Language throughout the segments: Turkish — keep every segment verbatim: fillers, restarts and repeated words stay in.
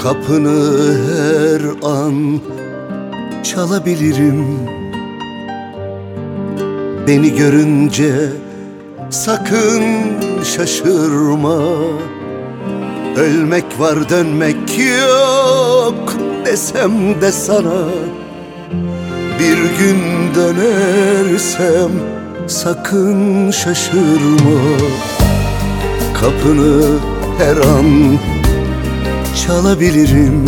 Kapını her an çalabilirim. Beni görünce sakın şaşırma. Ölmek var, dönmek yok desem de sana, bir gün dönersem sakın şaşırma. Kapını her an çalabilirim.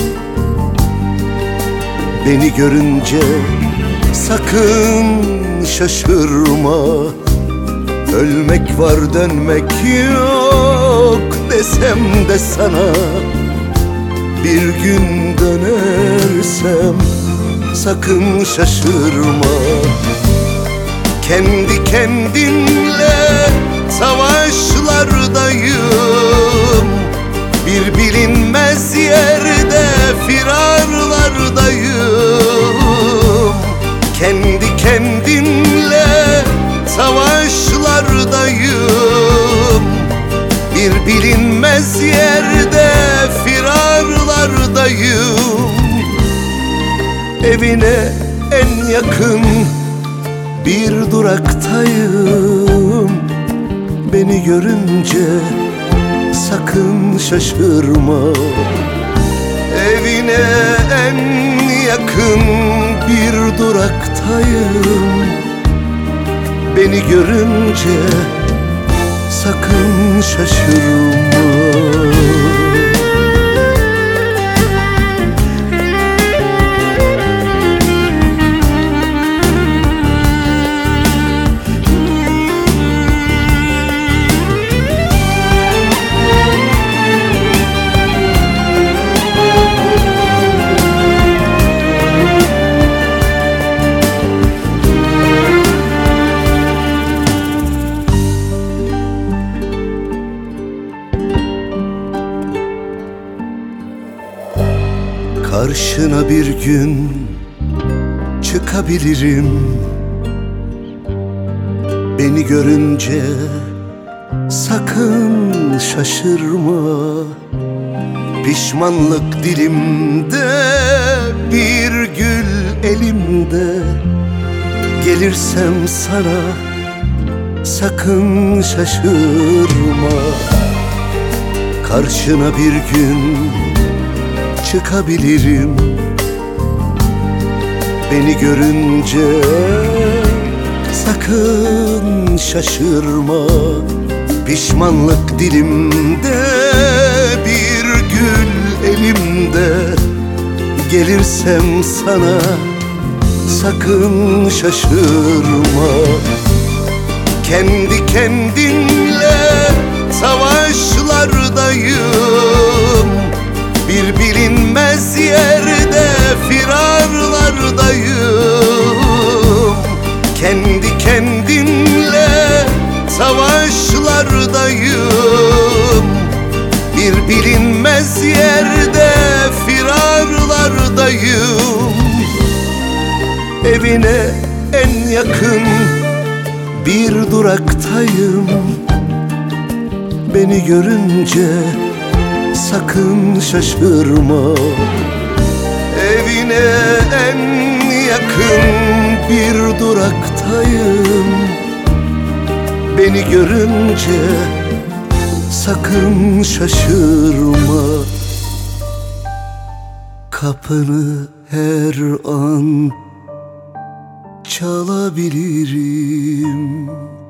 Beni görünce sakın şaşırma. Ölmek var, dönmek yok desem de sana, bir gün dönersem sakın şaşırma. Kendi kendinle savaşlardayım. Bir bilinmez yerde firarlardayım. Kendi kendimle savaşlardayım. Bir bilinmez yerde firarlardayım. Evine en yakın bir duraktayım. Beni görünce sakın şaşırma. Evine en yakın bir duraktayım. Beni görünce sakın şaşırma. Karşına bir gün çıkabilirim. Beni görünce sakın şaşırma. Pişmanlık dilimde, bir gül elimde. Gelirsem sana sakın şaşırma. Karşına bir gün çıkabilirim. Beni görünce sakın şaşırma. Pişmanlık dilimde, bir gül elimde. Gelirsem sana sakın şaşırma. Kendi kendinle savaşlardayım. Bir bilinmez yerde firarlardayım. Kendi kendimle savaşlardayım. Bir bilinmez yerde firarlardayım. Evine en yakın bir duraktayım. Beni görünce sakın şaşırma. Evine en yakın bir duraktayım. Beni görünce sakın şaşırma. Kapını her an çalabilirim.